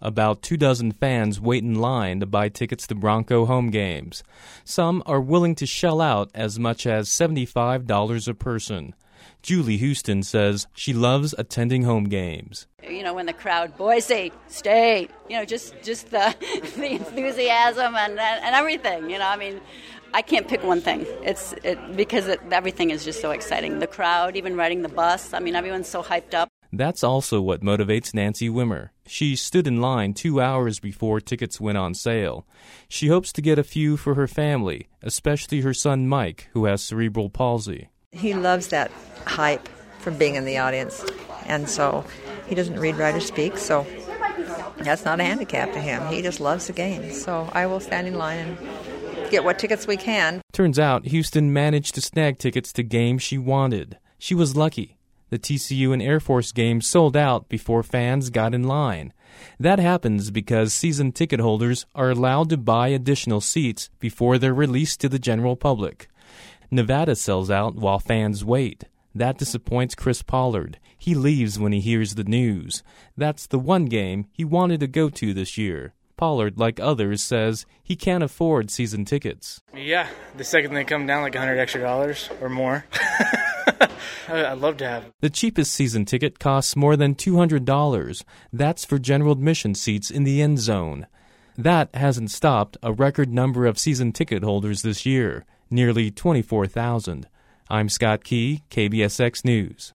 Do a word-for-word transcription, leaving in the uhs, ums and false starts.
About two dozen fans wait in line to buy tickets to Bronco home games. Some are willing to shell out as much as seventy-five dollars a person. Julie Houston says she loves attending home games. You know, when the crowd, Boise, State, you know, just just the, the enthusiasm and, and everything, you know, I mean, I can't pick one thing. It's it, because it, everything is just so exciting. The crowd, even riding the bus, I mean, everyone's so hyped up. That's also what motivates Nancy Wimmer. She stood in line two hours before tickets went on sale. She hopes to get a few for her family, especially her son Mike, who has cerebral palsy. He loves that hype from being in the audience, and so he doesn't read, write, or speak, so that's not a handicap to him. He just loves the game, so I will stand in line and get what tickets we can. Turns out Houston managed to snag tickets to games she wanted. She was lucky. The T C U and Air Force games sold out before fans got in line. That happens because season ticket holders are allowed to buy additional seats before they're released to the general public. Nevada sells out while fans wait. That disappoints Chris Pollard. He leaves when he hears the news. That's the one game he wanted to go to this year. Pollard, like others, says he can't afford season tickets. Yeah, the second they come down like one hundred extra dollars or more. I'd love to have it. The cheapest season ticket costs more than two hundred dollars. That's for general admission seats in the end zone. That hasn't stopped a record number of season ticket holders this year, nearly twenty-four thousand. I'm Scott Key, K B S X News.